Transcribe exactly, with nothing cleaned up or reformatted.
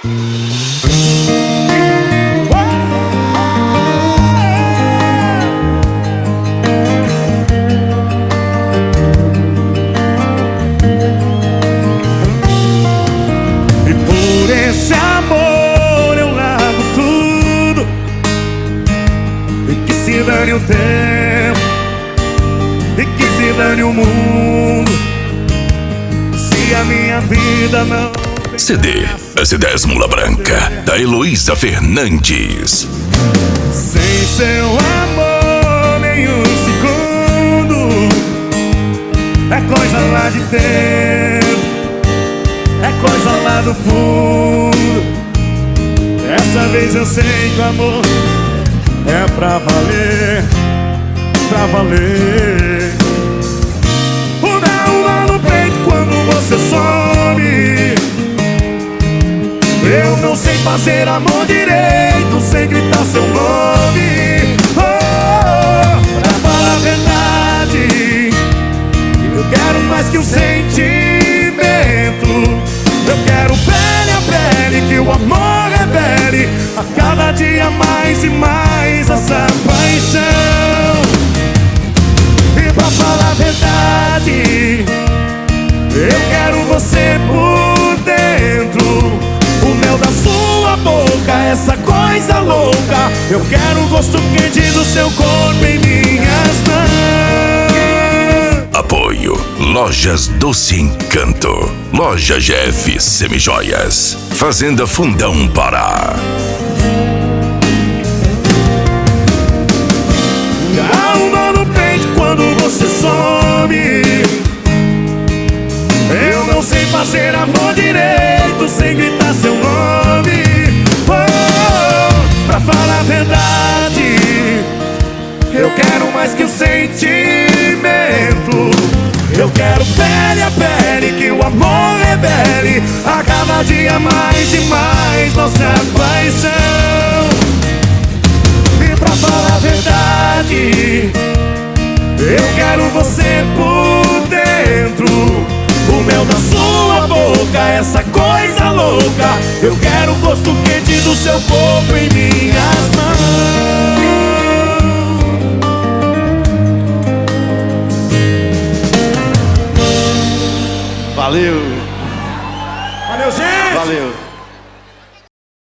E por esse amor eu largo tudo, e que se dane o tempo, e que se dane o mundo, se a minha vida não tem C D S dez Mula Branca, da Heloísa Fernandes. sem seu amor nem um segundo, é coisa lá de dentro, é coisa lá do fundo. Dessa vez eu sei que o amor é pra valer, pra valer. O dar uma no peito quando você some. Eu não sei fazer amor direito sem gritar seu nome. Oh, pra falar a verdade, eu quero mais que um sentimento. Eu quero pele a pele, que o amor revele a cada dia mais e mais essa paixão. E pra falar a verdade, eu quero você por dentro, o mel da sua boca, essa coisa louca. Eu quero o gosto quente do seu corpo em minhas mãos. Apoio Lojas Doce Encanto, Loja G F Semijoias, Fazenda Fundão Pará. Dá um nó no peito quando você some. Eu não sei fazer amor direito sem gritar seu nome. Oh, pra falar a verdade, eu quero mais que um sentimento. Eu quero pele a pele, que o amor revele a cada dia mais e mais nossa paixão. E pra falar a verdade, eu quero você por dentro, o mel da sua boca, essa coisa louca. Eu quero o gosto quente do seu corpo em minhas mãos. Valeu!